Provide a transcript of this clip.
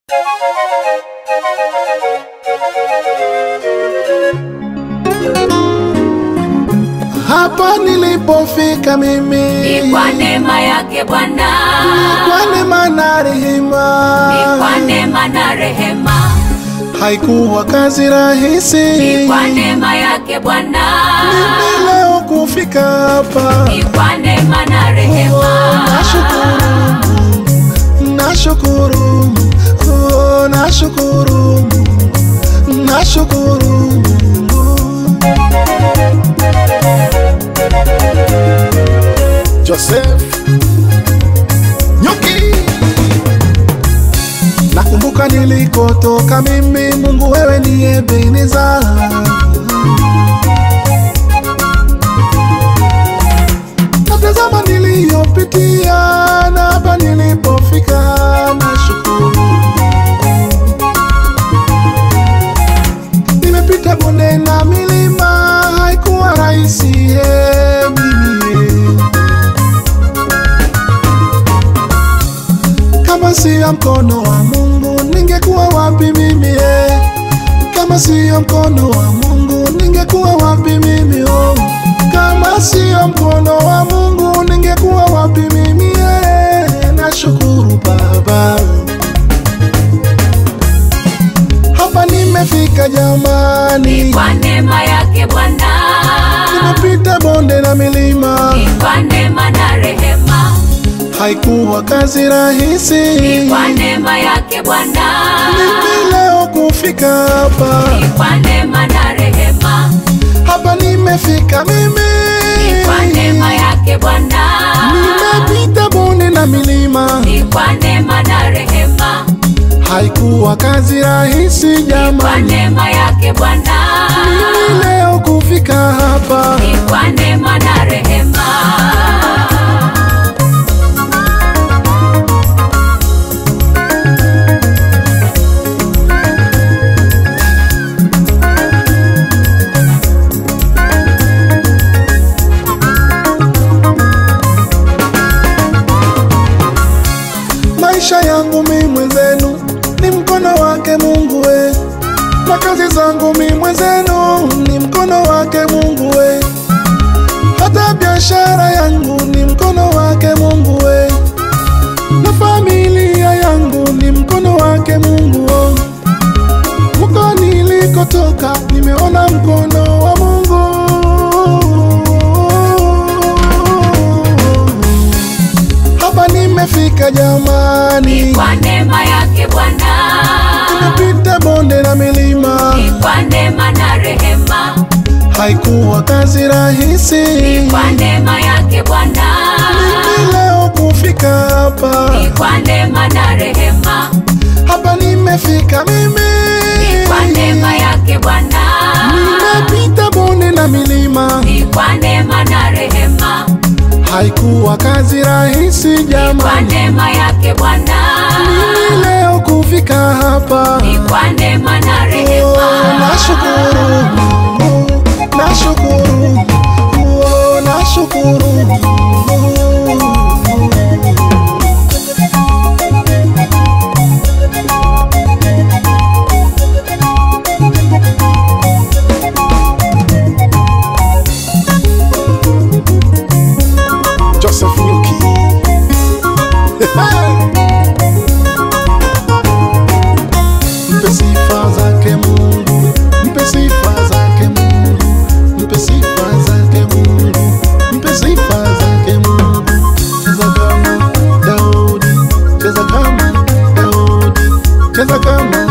Hapa nilipofika mimi ni kwa neema yake Bwana, ni kwa neema na rehema, ni kwa neema na rehema. Haikuwa kazi rahisi, ni kwa neema yake Bwana, mimi leo kufika hapa, ni kwa neema na rehema. Nashukuru, nashukuru, nashukuru. Joseph Nyoki, nakumbuka nilikotoka mimi, Mungu wewe ni Ebeneza. Natazama niliyopitia na hapa nilipofika, nashukuru. Nimepita bonde na milima, haikuwa rahisi mimi. Kama si ya mkono wa Mungu ningekuwa wapi mimi? Kama si ya mkono wa Mungu ningekuwa wapi mimi? Kama si ya mkono wa Mungu ningekuwa wapi mimi? Nashukuru Baba, hapa nimefika jamani, ni kwa neema yake Bwana. Nimepita bonde na milima, ni kwa neema na rehema. Haikuwa kazi rahisi, ni kwa neema yake Bwana, mimi leo kufika hapa, ni kwa neema na rehema. hapa nimefika mimi, ni kwa neema yake Bwana. Nimepita bonde na milima, ni kwa neema na rehema. Haikuwa kazi rahisi jamani, ni kwa neema yake Bwana, mimi leo kufika hapa, ni kwa neema na rehema. Maisha yangu mimi mwenzenu ni mkono wake Mungu na kazi zangu mimi mwenzenu ni mkono wake Mungu hata biashara yangu ni mkono wake Mungu na familia yangu ni mkono wake Mungu. Huko nilikotoka nimeona mkono wa Mungu. Hapa nimefika jamani, ni kwa neema yake Bwana. Nimepita bonde na milima, ni kwa neema na rehema. Haikuwa kazi rahisi, ni kwa neema yake Bwana. mimi leo kufika hapa, ni kwa neema na rehema. hapa nimefika mimi, ni kwa neema yake Bwana. Nimepita bonde na milima, ni kwa neema na rehema. Haikuwa kazi rahisi jamani, ni kwa neema yake Bwana. mimi leo kufika hapa, ni kwa neema na rehema. Nashukuru, nashukuru, nashukuru. Joseph Nyoki. Mpe sifa zake Mungu, mpe sifa zake Mungu, mpe sifa zake Mungu, mpe sifa zake Mungu. Cheza kama Daudi, cheza kama Daudi, cheza kama